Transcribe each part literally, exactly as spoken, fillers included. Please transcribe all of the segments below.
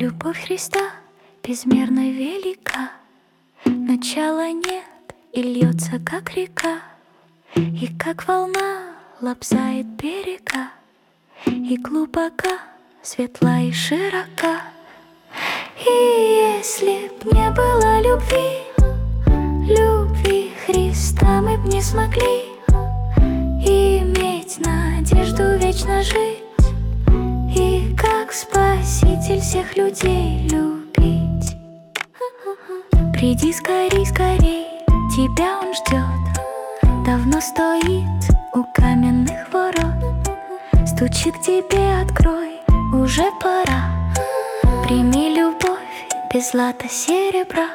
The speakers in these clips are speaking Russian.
Любовь Христа безмерно велика, начала нет и льется, как река, и как волна лобзает берега, и глубока, светла и широка. И если б не было любви, любви Христа, мы б не смогли иметь надежду вечно жить и как Спаситель всех людей любить. Приди скорей, скорей, тебя Он ждет, давно стоит у каменных ворот, стучит к тебе, открой, уже пора. Прими любовь без злата серебра.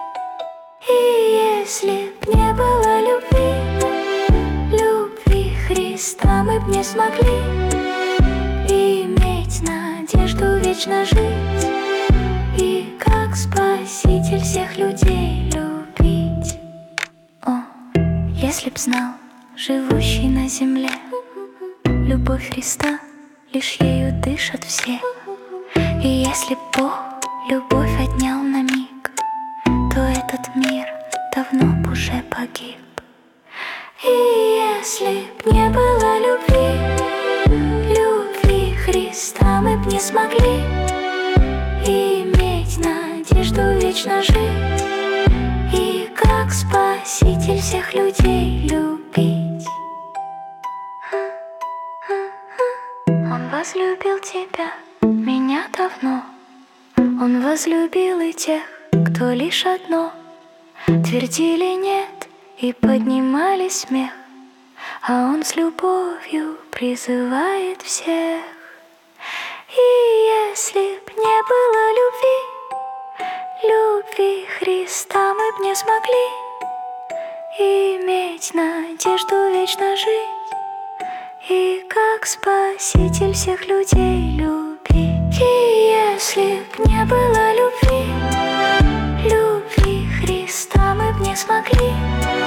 И если б не было любви, любви Христа, мы б не смогли иметь надежду вечно жить и как Спаситель всех людей любить. О, если б знал живущий на земле, любовь Христа, лишь ею дышат все. И если б Бог любовь отнял на миг, то этот мир давно б уже погиб. И если б не было любви, любви Христа, мы б не смогли иметь надежду вечно жить и как Спаситель всех людей любить. Он возлюбил тебя, меня давно, Он возлюбил и тех, кто лишь одно твердили нет и поднимали смех, а Он с любовью призывает всех. И если б не было любви, любви Христа, мы б не смогли иметь надежду вечно жить и как Спаситель всех людей любить. И если б не было любви, любви Христа, мы б не смогли